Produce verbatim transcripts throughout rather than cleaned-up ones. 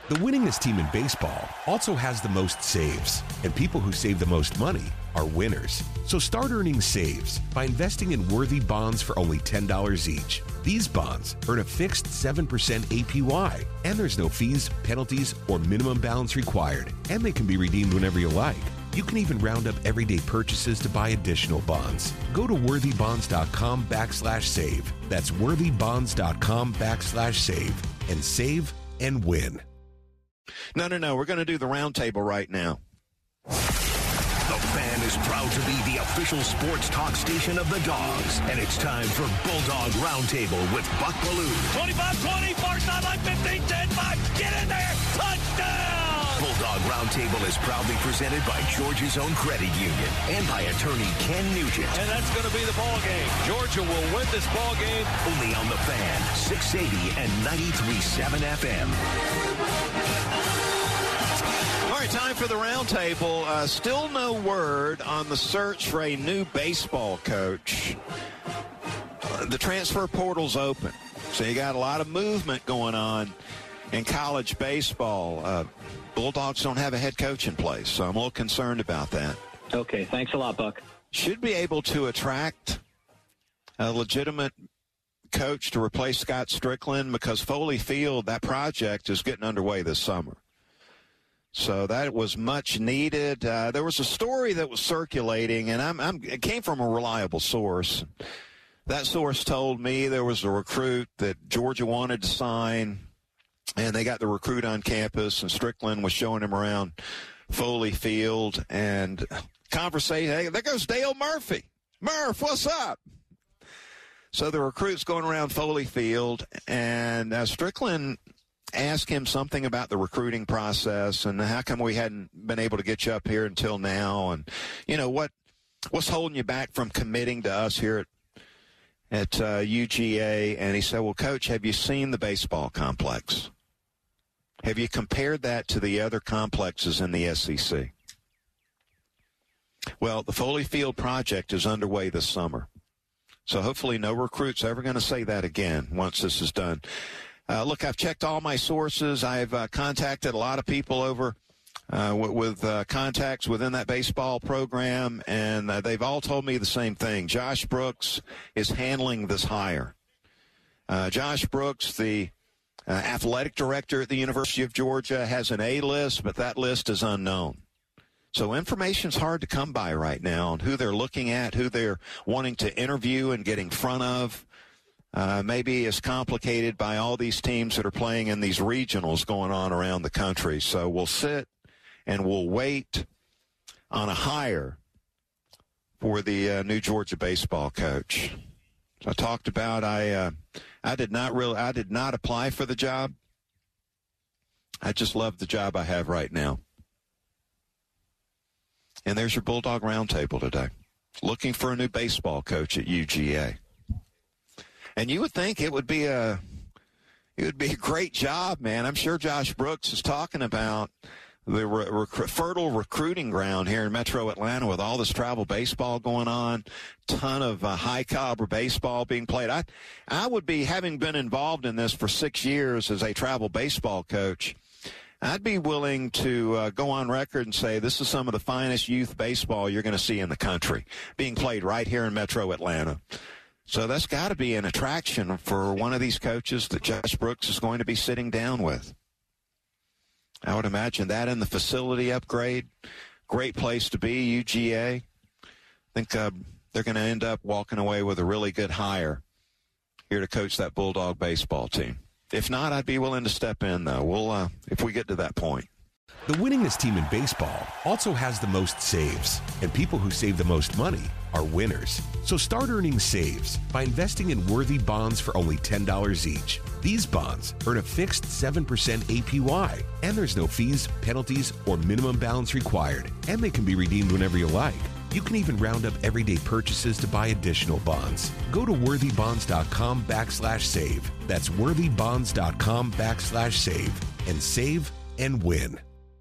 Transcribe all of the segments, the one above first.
The winningest team in baseball also has the most saves, and people who save the most money are winners. So start earning saves by investing in worthy bonds for only ten dollars each. These bonds earn a fixed seven percent A P Y, and there's no fees, penalties, or minimum balance required, and they can be redeemed whenever you like. You can even round up everyday purchases to buy additional bonds. Go to worthybonds.com backslash save. That's worthybonds.com backslash save and save and win. No, no, no. We're going to do the roundtable right now. The Fan is proud to be the official sports talk station of the Dogs. And it's time for Bulldog Roundtable with Buck Belue. twenty-five twenty, far sideline, fifteen ten, five, get in there, touchdown! Bulldog Roundtable is proudly presented by Georgia's own credit union and by attorney Ken Nugent. And that's going to be the ball game. Georgia will win this ball game. Only on the Fan, six eighty and ninety-three point seven F M. All right, time for the roundtable. Uh, still no word on the search for a new baseball coach. Uh, the transfer portal's open, so you got a lot of movement going on in college baseball. Uh, Bulldogs don't have a head coach in place, so I'm a little concerned about that. Okay, thanks a lot, Buck. Should be able to attract a legitimate coach to replace Scott Strickland, because Foley Field, that project is getting underway this summer. So that was much needed. Uh, there was a story that was circulating, and I'm, I'm, it came from a reliable source. That source told me there was a recruit that Georgia wanted to sign, and they got the recruit on campus, and Strickland was showing him around Foley Field. And conversation, hey, there goes Dale Murphy. Murph, what's up? So the recruit's going around Foley Field, and uh, Strickland ask him something about the recruiting process and how come we hadn't been able to get you up here until now, and you know what what's holding you back from committing to us here at at uh, U G A. And he said, well, Coach, have you seen the baseball complex? Have you compared that to the other complexes in the S E C? Well, the Foley Field project is underway this summer, so hopefully no recruit's ever going to say that again once this is done. Uh, look, I've checked all my sources. I've uh, contacted a lot of people over uh, w- with uh, contacts within that baseball program, and uh, they've all told me the same thing. Josh Brooks is handling this hire. Uh, Josh Brooks, the uh, athletic director at the University of Georgia, has an A list, but that list is unknown. So information's hard to come by right now on who they're looking at, who they're wanting to interview and get in front of. Uh, maybe it's complicated by all these teams that are playing in these regionals going on around the country. So we'll sit and we'll wait on a hire for the uh, new Georgia baseball coach. So I talked about I uh, I did not really I did not apply for the job. I just love the job I have right now. And there's your Bulldog Roundtable today. Looking for a new baseball coach at U G A. And you would think it would be a it would be a great job, man. I'm sure Josh Brooks is talking about the re- rec- fertile recruiting ground here in Metro Atlanta with all this travel baseball going on, ton of uh, high caliber baseball being played. I I would be, having been involved in this for six years as a travel baseball coach, I'd be willing to uh, go on record and say this is some of the finest youth baseball you're going to see in the country being played right here in Metro Atlanta. So that's got to be an attraction for one of these coaches that Josh Brooks is going to be sitting down with. I would imagine that and the facility upgrade, great place to be, U G A. I think uh, they're going to end up walking away with a really good hire here to coach that Bulldog baseball team. If not, I'd be willing to step in, though. We'll uh, if we get to that point. The winningest team in baseball also has the most saves, and people who save the most money are winners. So start earning saves by investing in worthy bonds for only ten dollars each. These bonds earn a fixed seven percent A P Y, and there's no fees, penalties, or minimum balance required, and they can be redeemed whenever you like. You can even round up everyday purchases to buy additional bonds. Go to worthybonds.com backslash save. That's worthybonds.com backslash save and save and win.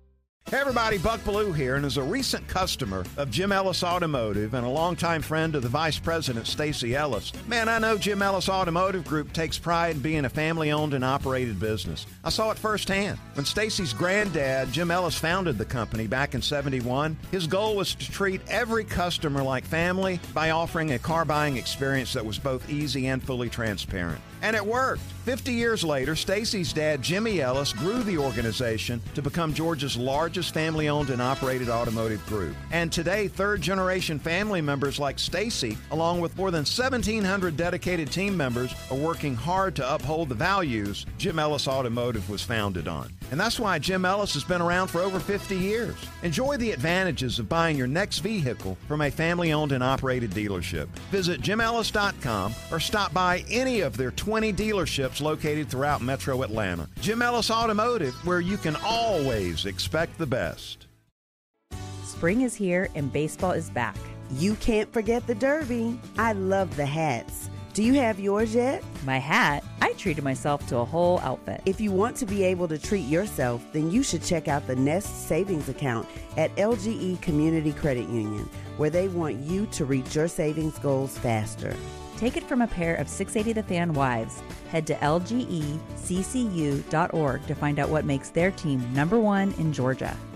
Hey everybody, Buck Bellew here, and as a recent customer of Jim Ellis Automotive and a longtime friend of the Vice President, Stacy Ellis, man, I know Jim Ellis Automotive Group takes pride in being a family-owned and operated business. I saw it firsthand. When Stacy's granddad, Jim Ellis, founded the company back in seventy-one, his goal was to treat every customer like family by offering a car-buying experience that was both easy and fully transparent. And it worked. Fifty years later, Stacy's dad, Jimmy Ellis, grew the organization to become Georgia's largest family-owned and operated automotive group. And today, third-generation family members like Stacy, along with more than seventeen hundred dedicated team members, are working hard to uphold the values Jim Ellis Automotive was founded on. And that's why Jim Ellis has been around for over fifty years. Enjoy the advantages of buying your next vehicle from a family-owned and operated dealership. Visit jim ellis dot com or stop by any of their twenty dealerships located throughout Metro Atlanta. Jim Ellis Automotive, where you can always expect the best. Spring is here and baseball is back. You can't forget the Derby. I love the hats. Do you have yours yet? My hat? I treated myself to a whole outfit. If you want to be able to treat yourself, then you should check out the Nest Savings Account at L G E Community Credit Union, where they want you to reach your savings goals faster. Take it from a pair of six eighty The Fan wives. Head to L G E C C U dot org to find out what makes their team number one in Georgia.